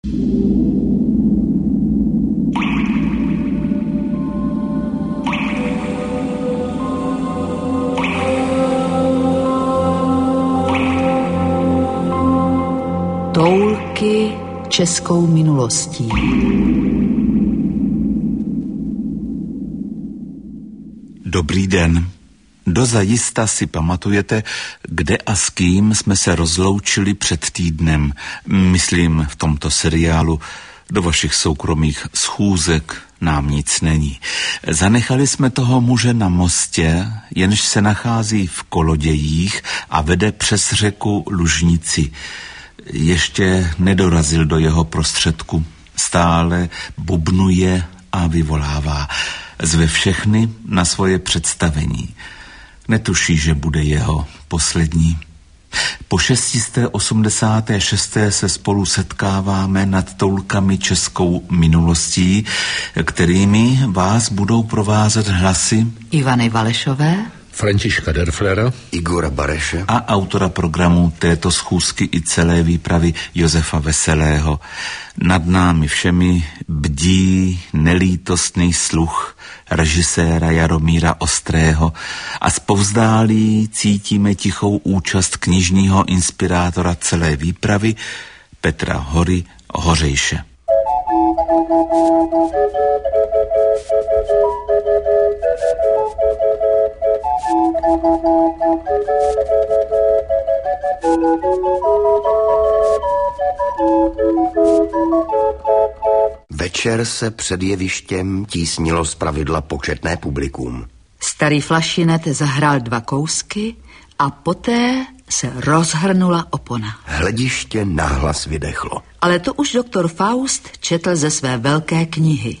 Toulky českou minulostí. Dobrý den. Dozajista si pamatujete, kde a s kým jsme se rozloučili před týdnem, myslím v tomto seriálu. Do vašich soukromých schůzek nám nic není. Zanechali jsme toho muže na mostě, jenž se nachází v kolodějích a vede přes řeku Lužnici. Ještě nedorazil do jeho prostředku. Stále bubnuje a vyvolává. Zve všechny na svoje představení. Netuší, že bude jeho poslední. Po 686. se spolu setkáváme nad toulkami českou minulostí, kterými vás budou provázet hlasy Ivany Valešové, Františka Derflera, Igora Bareše a autora programu této schůzky i celé výpravy Josefa Veselého. Nad námi všemi bdí nelítostný sluch režiséra Jaromíra Ostrého a zpovzdálí cítíme tichou účast knižního inspirátora celé výpravy Petra Hory Hořejše. Večer se před jevištěm tísnilo zpravidla početné publikum. Starý flašinet zahrál 2 kousky a poté se rozhrnula opona. Hlediště nahlas vydechlo. Ale to už doktor Faust četl ze své velké knihy.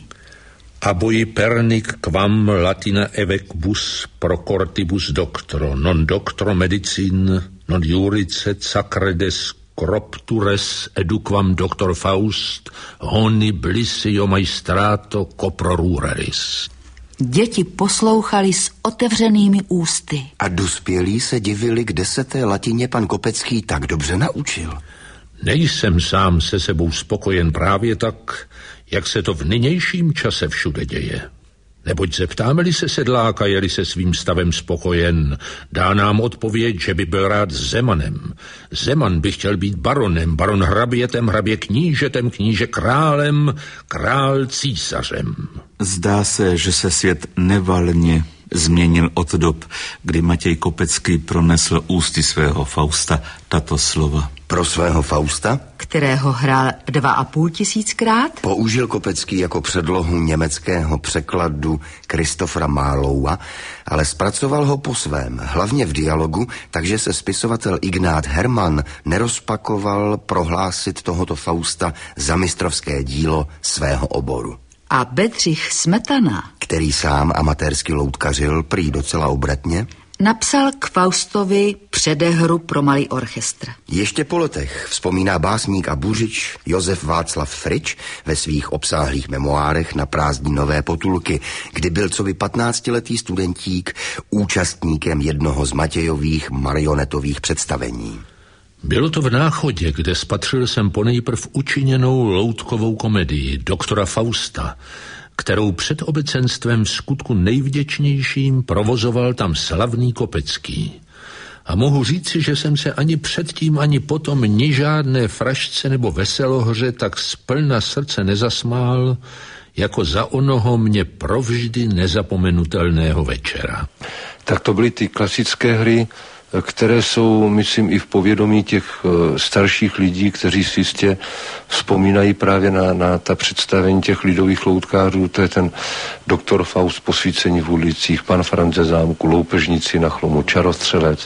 Abui pernic quam latina evecbus procortibus doctro, non doctro medicin, non iuricet sacredes corruptures eduquam doctor Faust, honi blissio maestrato coprorureris. Děti poslouchali s otevřenými ústy. A dospělí se divili, kde se té latině pan Kopecký tak dobře naučil. Nejsem sám se sebou spokojen právě tak, jak se to v nynějším čase všude děje. Neboť zeptáme-li se sedláka, je-li se svým stavem spokojen, dá nám odpověď, že by byl rád Zemanem. Zeman by chtěl být baronem, baron hrabětem, hrabě knížetem, kníže králem, král císařem. Zdá se, že se svět nevalně změnil od dob, kdy Matěj Kopecký pronesl ústy svého Fausta tato slova. Pro svého Fausta, kterého hrál 2500krát, použil Kopecký jako předlohu německého překladu Christophera Marlowa, ale zpracoval ho po svém, hlavně v dialogu, takže se spisovatel Ignác Hermann nerozpakoval prohlásit tohoto Fausta za mistrovské dílo svého oboru. A Bedřich Smetana, který sám amatérsky loutkařil, prý docela obratně, napsal k Faustovi předehru pro malý orchestr. Ještě po letech vzpomíná básník a buřič Josef Václav Frič ve svých obsáhlých memoárech na prázdninové potulky, kdy byl coby 15letý studentík účastníkem jednoho z Matějových marionetových představení. Bylo to v Náchodě, kde spatřil jsem ponejprv učiněnou loutkovou komedii doktora Fausta, kterou před obecenstvem v skutku nejvděčnějším provozoval tam slavný Kopecký. A mohu říci, že jsem se ani předtím, ani potom ni žádné frašce nebo veselohře tak splna srdce nezasmál, jako za onoho mě provždy nezapomenutelného večera. Tak to byly ty klasické hry, které jsou, myslím, i v povědomí těch starších lidí, kteří si jistě vzpomínají právě na ta představení těch lidových loutkářů. To je ten doktor Faust, Posvícení v ulicích, pan Franz ze zámku, Loupežníci na Chlomu, Čarostřelec.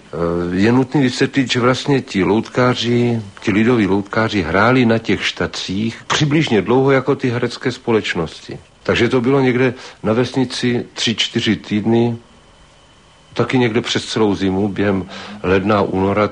Je nutné vysvětlit, že vlastně ti lidoví loutkáři hráli na těch štacích přibližně dlouho jako ty herecké společnosti. Takže to bylo někde na vesnici 3-4 týdny, taky někde přes celou zimu, během ledna, února.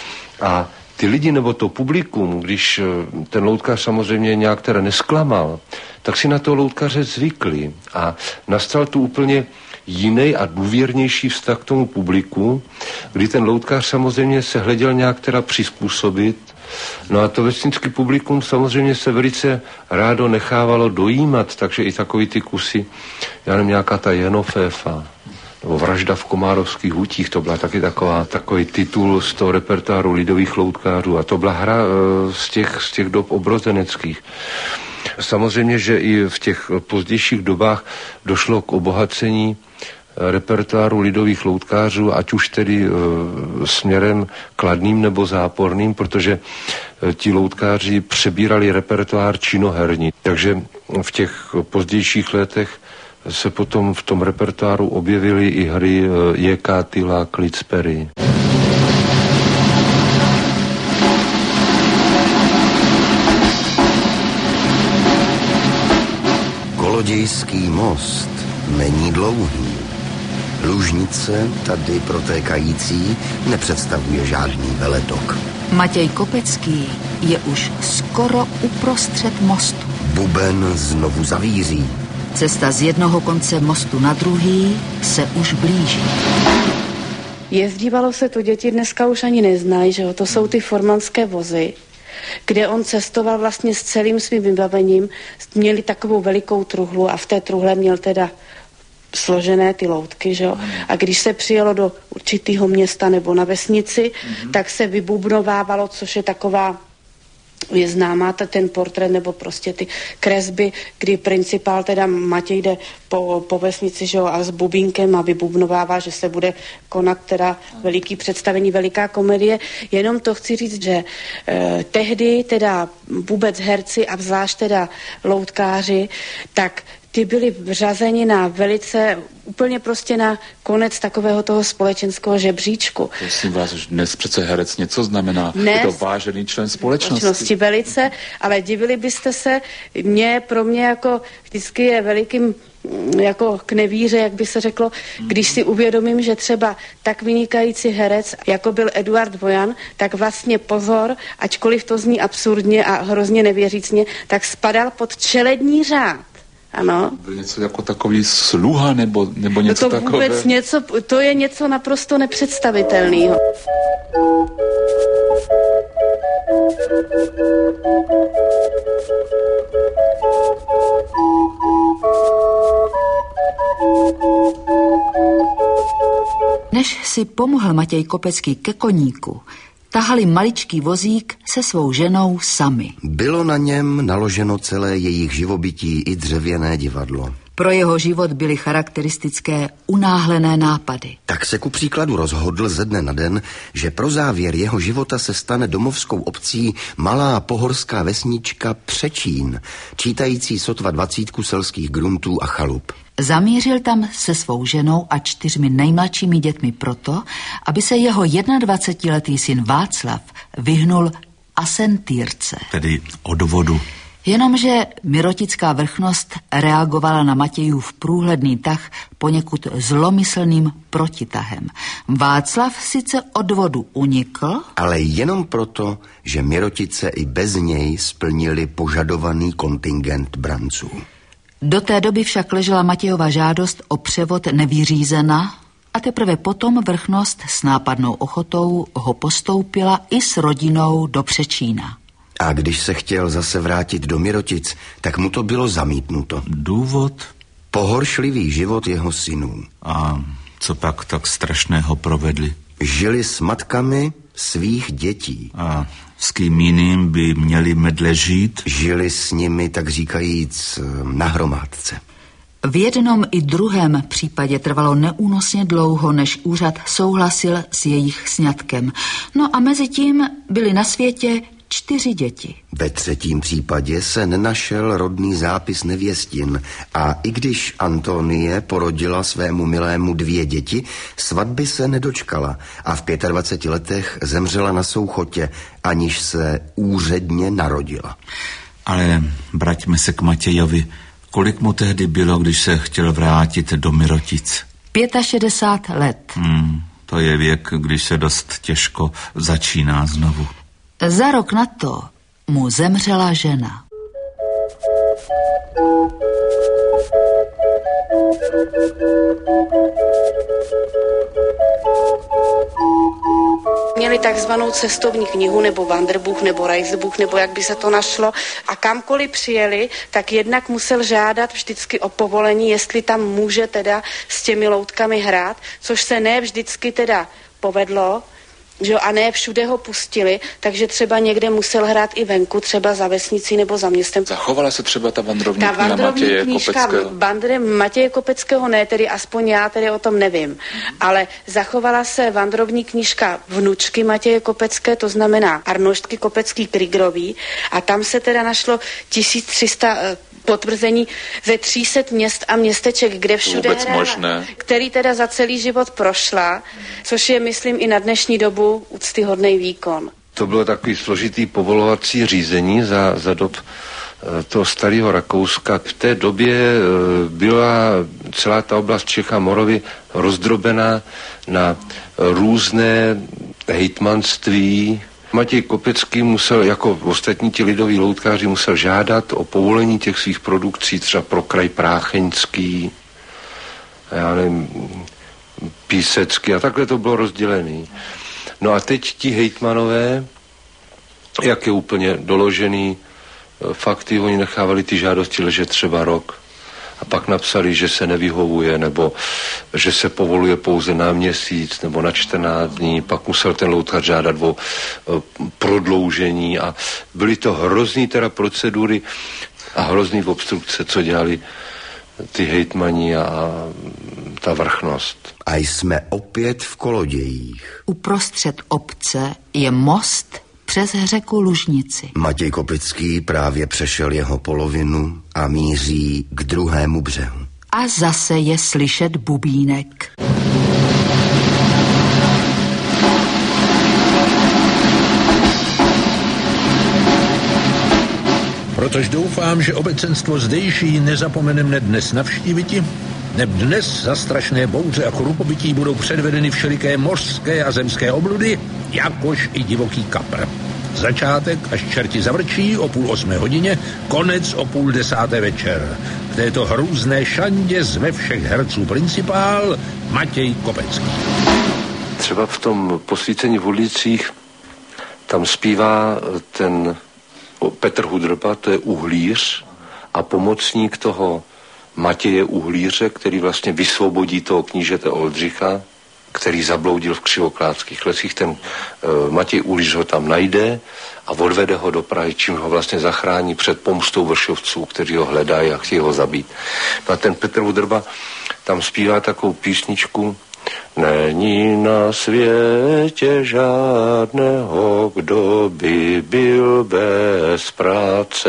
A ty lidi nebo to publikum, když ten loutkář samozřejmě nějak teda nesklamal, tak si na toho loutkaře zvykli. A nastal tu úplně jiný a důvěrnější vztah k tomu publiku, kdy ten loutkář samozřejmě se hleděl nějak teda přizpůsobit No a to vesnické publikum samozřejmě se velice rádo nechávalo dojímat, takže i takový ty kusy, já nevím, nějaká ta Jenoféfa, nebo Vražda v Komárovských hutích, to byla taky takový titul z toho repertoáru lidových loutkářů a to byla hra z těch dob obrozeneckých. Samozřejmě, že i v těch pozdějších dobách došlo k obohacení repertoáru lidových loutkářů, ať už tedy směrem kladným nebo záporným, protože ti loutkáři přebírali repertoár činoherní. Takže v těch pozdějších letech se potom v tom repertoáru objevily i hry Jekátila, Klicpery. Kolodějský most není dlouhý. Lužnice, tady protékající, nepředstavuje žádný veletok. Matěj Kopecký je už skoro uprostřed mostu. Buben znovu zavíří. Cesta z jednoho konce mostu na druhý se už blíží. Jezdívalo se to, děti dneska už ani neznají, že jo? To jsou ty formanské vozy, kde on cestoval vlastně s celým svým vybavením. Měli takovou velikou truhlu a v té truhle měl teda složené ty loutky, že jo? A když se přijelo do určitého města nebo na vesnici, tak se vybubnovávalo, což je taková, je známá ten portrét nebo prostě ty kresby, kdy principál teda Matěj jde po vesnici, že jo, a s bubínkem a vybubnovává, že se bude konat teda veliký představení, veliká komedie. Jenom to chci říct, že tehdy teda vůbec herci a zvlášť teda loutkáři, tak ty byli vřazeni na velice, úplně prostě na konec takového toho společenského žebříčku. Prosím vás, dnes přece herec něco znamená. Dnes, je to vážený člen společnosti. Velice, ale divili byste se, pro mě jako vždycky je velikým jako k nevíře, jak by se řeklo, když si uvědomím, že třeba tak vynikající herec, jako byl Eduard Vojan, tak vlastně pozor, ačkoliv to zní absurdně a hrozně nevěřícně, tak spadal pod čelední řád. Ano. Byl něco jako takový sluha nebo něco to takové? Vůbec něco, to je něco naprosto nepředstavitelného. Než si pomohl Matěj Kopecký ke koníku, tahali maličký vozík se svou ženou sami. Bylo na něm naloženo celé jejich živobytí i dřevěné divadlo. Pro jeho život byly charakteristické unáhlené nápady. Tak se ku příkladu rozhodl ze dne na den, že pro závěr jeho života se stane domovskou obcí malá pohorská vesnička Přečín, čítající sotva 20 selských gruntů a chalup. Zamířil tam se svou ženou a 4 nejmladšími dětmi proto, aby se jeho 21letý syn Václav vyhnul asentýrce. Tedy odvodu. Jenomže mirotická vrchnost reagovala na Matějův průhledný tah poněkud zlomyslným protitahem. Václav sice odvodu unikl, ale jenom proto, že Mirotice i bez něj splnili požadovaný kontingent branců. Do té doby však ležela Matějova žádost o převod nevyřízena a teprve potom vrchnost s nápadnou ochotou ho postoupila i s rodinou do Přečína. A když se chtěl zase vrátit do Mirotic, tak mu to bylo zamítnuto. Důvod? Pohoršlivý život jeho synů. A co pak tak strašného provedli? Žili s matkami svých dětí. A s kým jiným by měli medle žít? Žili s nimi, tak říkajíc, na hromádce. V jednom i druhém případě trvalo neúnosně dlouho, než úřad souhlasil s jejich sňatkem. No a mezi tím byly na světě 4 děti. Ve 3. případě se nenašel rodný zápis nevěstin a i když Antonie porodila svému milému 2 děti, svatby se nedočkala a v 25 letech zemřela na souchotě, aniž se úředně narodila. Ale vraťme se k Matějovi. Kolik mu tehdy bylo, když se chtěl vrátit do Mirotic? 65 let. To je věk, když se dost těžko začíná znovu. Za rok na to mu zemřela žena. Mě měli takzvanou cestovní knihu nebo Wanderbuch nebo Reisebuch nebo jak by se to našlo a kamkoliv přijeli, tak jednak musel žádat vždycky o povolení, jestli tam může teda s těmi loutkami hrát, což se ne vždycky teda povedlo, že jo, a ne všude ho pustili, takže třeba někde musel hrát i venku, třeba za vesnicí nebo za městem. Zachovala se třeba ta vandrovní kniha Matěje Kopeckého? Matěje Kopeckého ne, tedy aspoň já tedy o tom nevím, ale zachovala se vandrovní knížka vnučky Matěje Kopecké, to znamená Arnoštky Kopecký-Krigrový a tam se teda našlo 1300 potvrzení ze 300 měst a městeček, kde všude hrála, který teda za celý život prošla, což je, myslím, i na dnešní dobu úctyhodný výkon. To bylo takový složitý povolovací řízení za dob toho starého Rakouska. V té době byla celá ta oblast Čech a Moravy rozdrobená na různé hejtmanství. Matěj Kopecký musel, jako ostatní ti lidoví loutkáři, musel žádat o povolení těch svých produkcí třeba pro kraj Prácheňský, já nevím, Písecký a takhle to bylo rozdělený. No a teď ti hejtmanové, jak je úplně doložený fakty, oni nechávali ty žádosti ležet třeba rok. A pak napsali, že se nevyhovuje, nebo že se povoluje pouze na měsíc, nebo na 14 dní. Pak musel ten loutkář žádat o prodloužení a byly to hrozný teda procedury a hrozný obstrukce, co dělali ty hejtmani a ta vrchnost. A jsme opět v Kolodějích. Uprostřed obce je most přes řeku Lužnici. Matěj Kopecký právě přešel jeho polovinu a míří k druhému břehu. A zase je slyšet bubínek. Protož doufám, že obecenstvo zdejší nezapomenem ne dnes navštíviti, neb dnes za strašné bouře a chrupobytí budou předvedeny všeliké mořské a zemské obludy, jakož i divoký kapr. Začátek, až čerti zavrčí o 7:30, konec o 9:30 večer. V této hrůzné šandě zve všech herců principál Matěj Kopecký. Třeba v tom Posvícení v ulicích tam zpívá ten Petr Hudrba, to je uhlíř a pomocník toho Matěje Uhlíře, který vlastně vysvobodí toho knížete Oldřicha, který zabloudil v Křivoklátských lesích. Ten Matěj Uhlíř ho tam najde a odvede ho do Prahy, čím ho vlastně zachrání před pomstou vršovců, kteří ho hledají a chtějí ho zabít. No a ten Petr Hudrba tam zpívá takovou písničku: Není na světě žádného, kdo by byl bez práce,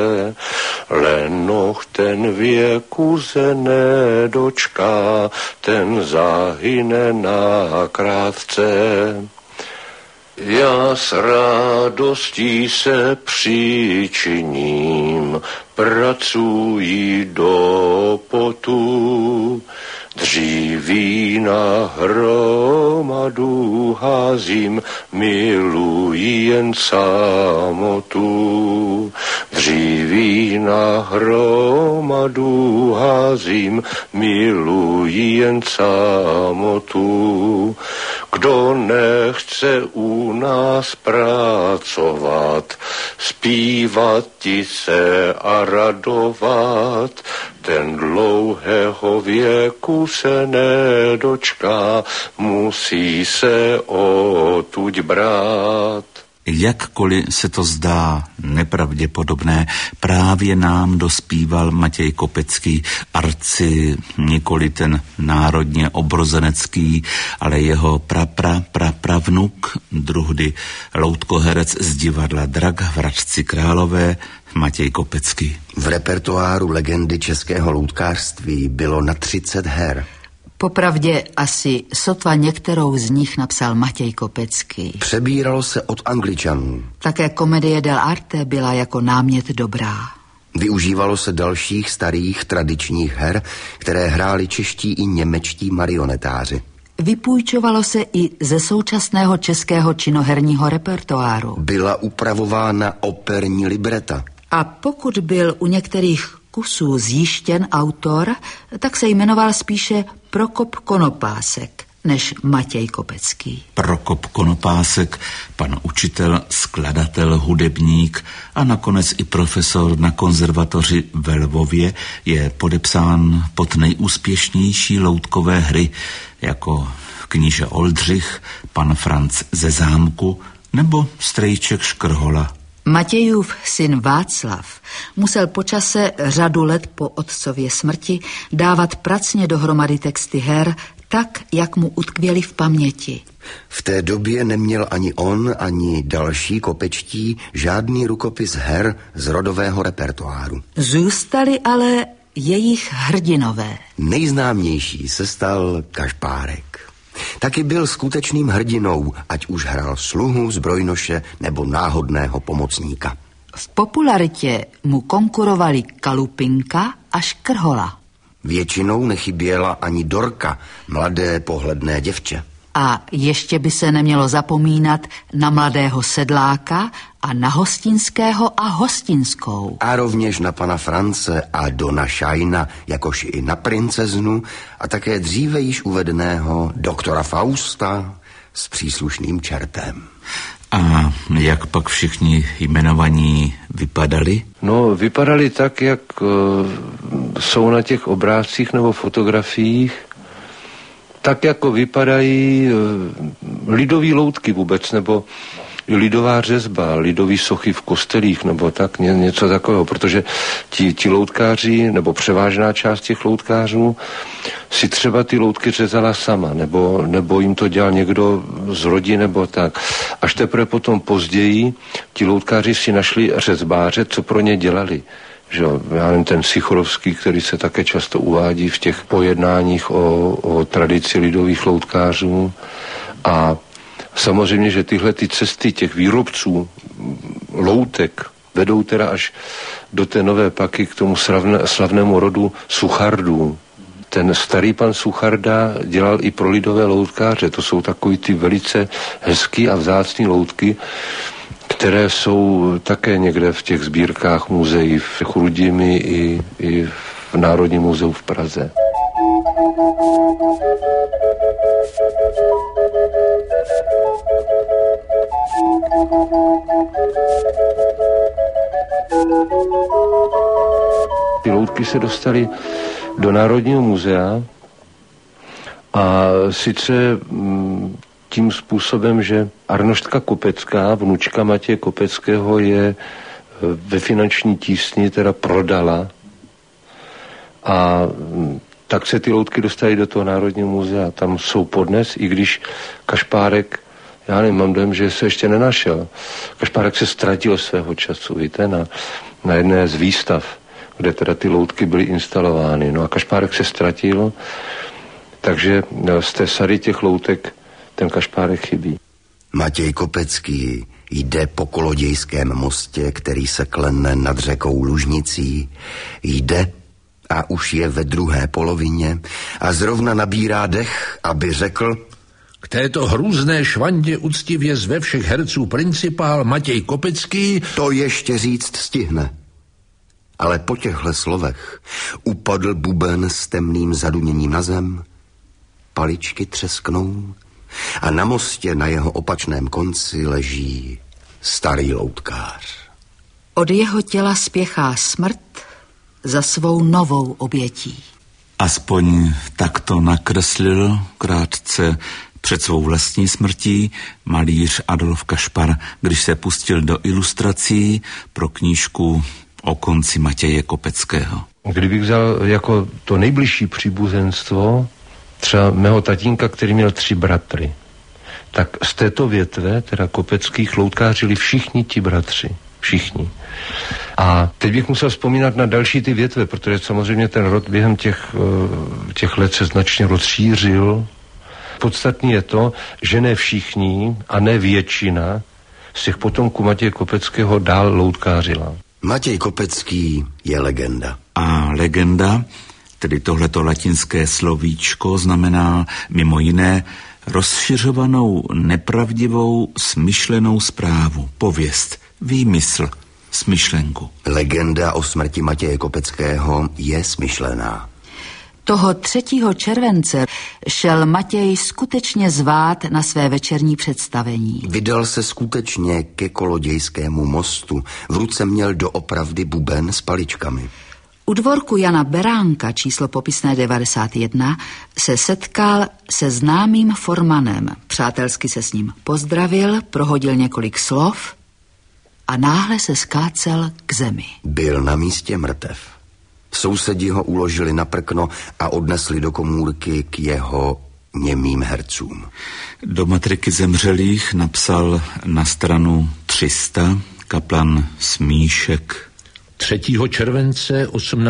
lenoch ten věku se nedočká, ten zahyne nakrátce. Já s radostí se přičiním, pracuji do potu, dříví na hromadu házím, miluji jen samotu. Dříví na hromadu házím, miluji jen samotu. Kdo nechce u nás pracovat, zpívat ti se a radovat, ten dlouhého věku se nedočká, musí se odtud brát. Jakkoliv se to zdá nepravděpodobné, právě nám dospíval Matěj Kopecký, arci nikoli ten národně obrozenecký, ale jeho pravnuk, druhdy loutkoherec z divadla Drak v Hradci Králové, Matěj Kopecký. V repertoáru legendy českého loutkářství bylo na 30 her. Popravdě asi sotva některou z nich napsal Matěj Kopecký. Přebíralo se od Angličanů. Také komedie dell'arte byla jako námět dobrá. Využívalo se dalších starých tradičních her, které hráli čeští i němečtí marionetáři. Vypůjčovalo se i ze současného českého činoherního repertoáru. Byla upravována operní libreta. A pokud byl u některých kusů zjištěn autor, tak se jmenoval spíše Prokop Konopásek. než Matěj Kopecký. Prokop Konopásek, pan učitel, skladatel, hudebník a nakonec i profesor na konzervatoři ve Lvově je podepsán pod nejúspěšnější loutkové hry jako Kníže Oldřich, Pan Franc ze zámku nebo Strejček Škrhola. Matějův syn Václav musel po čase řadu let po otcově smrti dávat pracně dohromady texty her tak, jak mu utkvěly v paměti. V té době neměl ani on, ani další kopečtí žádný rukopis her z rodového repertoáru. Zůstali ale jejich hrdinové. Nejznámější se stal Kašpárek. Taky byl skutečným hrdinou, ať už hrál sluhu, zbrojnoše nebo náhodného pomocníka. V popularitě mu konkurovali Kalupinka a Škrhola. Většinou nechyběla ani Dorka, mladé pohledné děvče. A ještě by se nemělo zapomínat na mladého sedláka a na Hostinského a Hostinskou. A rovněž na pana France a Dona Šajna, jakož i na princeznu a také dříve již uvedeného doktora Fausta s příslušným čertem. A jak pak všichni jmenovaní vypadali? No, vypadali tak, jak jsou na těch obrázcích nebo fotografiích, tak jako vypadají lidový loutky vůbec, nebo lidová řezba, lidový sochy v kostelích, nebo tak něco takového, protože ti loutkáři, nebo převážná část těch loutkářů si třeba ty loutky řezala sama, nebo jim to dělal někdo z rodiny, nebo tak. Až teprve potom později ti loutkáři si našli řezbáře, co pro ně dělali. Že já nevím, ten Sichorovský, který se také často uvádí v těch pojednáních o tradici lidových loutkářů. A samozřejmě, že tyhle ty cesty těch výrobců loutek vedou teda až do té nové Paky k tomu slavnému rodu Suchardů. Ten starý pan Sucharda dělal i pro lidové loutkáře. To jsou takový ty velice hezký a vzácný loutky, které jsou také někde v těch sbírkách muzeí v Chrudimi i v Národním muzeu v Praze. Ty loutky se dostaly do Národního muzea a sice tím způsobem, že Arnoštka Kopecká, vnučka Matěje Kopeckého, je ve finanční tísni teda prodala a tak se ty loutky dostaly do toho Národního muzea. Tam jsou podnes, i když Kašpárek, já nevím, mám dojem, že se ještě nenašel. Kašpárek se ztratil svého času, víte, na jedné z výstav, kde teda ty loutky byly instalovány. No a Kašpárek se ztratil, takže z té sady těch loutek ten Kašpárek chybí. Matěj Kopecký jde po Kolodějském mostě, který se klene nad řekou Lužnicí. Jde a už je ve druhé polovině a zrovna nabírá dech, aby řekl: K této hrůzné švandě uctivě zve všech herců principál Matěj Kopecký. To ještě říct stihne. Ale po těchhle slovech upadl buben s temným zaduněním na zem, paličky třesknou a na mostě na jeho opačném konci leží starý loutkář. Od jeho těla spěchá smrt za svou novou obětí. Aspoň tak to nakreslil krátce před svou vlastní smrtí malíř Adolf Kašpar, když se pustil do ilustrací pro knížku o konci Matěje Kopeckého. Kdybych vzal jako to nejbližší příbuzenstvo třeba mého tatínka, který měl 3 bratry, tak z této větve, teda kopeckých, loutkářili všichni ti bratři. Všichni. A teď bych musel vzpomínat na další ty větve, protože samozřejmě ten rod během těch let se značně rozšířil. Podstatný je to, že ne všichni a ne většina z těch potomků Matěje Kopeckého dál loutkářila. Matěj Kopecký je legenda. A legenda, tedy tohleto latinské slovíčko, znamená mimo jiné rozšiřovanou, nepravdivou, smyšlenou zprávu, pověst, výmysl, smyšlenku. Legenda o smrti Matěje Kopeckého je smyšlená. Toho 3. července šel Matěj skutečně zvát na své večerní představení. Vydal se skutečně ke Kolodějskému mostu. V ruce měl doopravdy buben s paličkami. U dvorku Jana Beránka, číslo popisné 91, se setkal se známým formanem. Přátelsky se s ním pozdravil, prohodil několik slov a náhle se skácel k zemi. Byl na místě mrtev. Sousedi ho uložili na prkno a odnesli do komůrky k jeho němým hercům. Do matriky zemřelých napsal na stranu 300 kaplan Smíšek. 3. července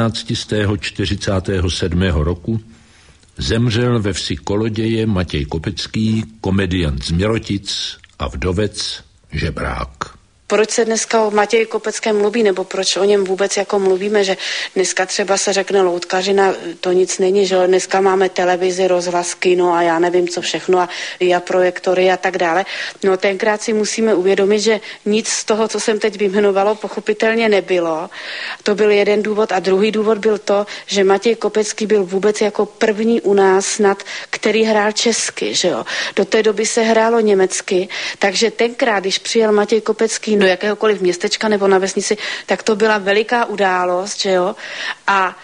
1847 roku zemřel ve vsi Koloděje Matěj Kopecký, komediant z Měrotic a vdovec Žebrák. Proč se dneska o Matěji Kopeckém mluví, nebo proč o něm vůbec jako mluvíme, že dneska třeba se řekne loutkařina, to nic není, že dneska máme televizi, rozhlas, kino a já nevím co všechno a projektory a tak dále. No tenkrát si musíme uvědomit, že nic z toho, co jsem teď vyjmenovalo, pochopitelně nebylo. To byl jeden důvod a druhý důvod byl to, že Matěj Kopecký byl vůbec jako první u nás snad, který hrál česky, že jo. Do té doby se hrálo německy, takže tenkrát, když přijel Matěj Kopecký do jakéhokoliv městečka nebo na vesnici, tak to byla veliká událost, že jo? A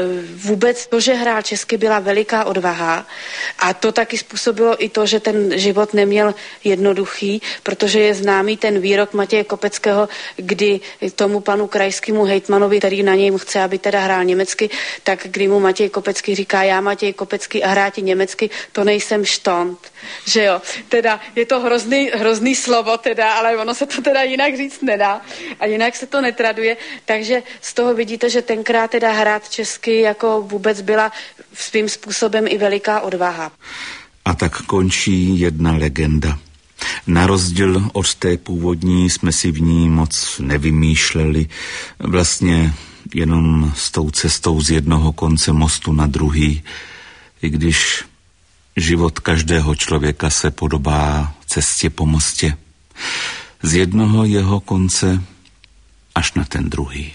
vůbec to, že hrál česky, byla veliká odvaha a to taky způsobilo i to, že ten život neměl jednoduchý, protože je známý ten výrok Matěje Kopeckého, kdy tomu panu krajskému hejtmanovi, který na něj chce, aby teda hrál německy, tak kdy mu Matěj Kopecký říká, já Matěj Kopecký a hrát německy, to nejsem štont, že jo. Teda je to hrozný slovo teda, ale ono se to teda jinak říct nedá a jinak se to netraduje, takže z toho vidíte, že tenkrát teda hrát česky jako vůbec byla svým způsobem i veliká odvaha. A tak končí jedna legenda. Na rozdíl od té původní jsme si v ní moc nevymýšleli. Vlastně jenom s tou cestou z jednoho konce mostu na druhý. I když život každého člověka se podobá cestě po mostě. Z jednoho jeho konce až na ten druhý.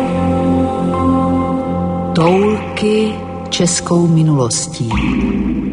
Toulky českou minulostí.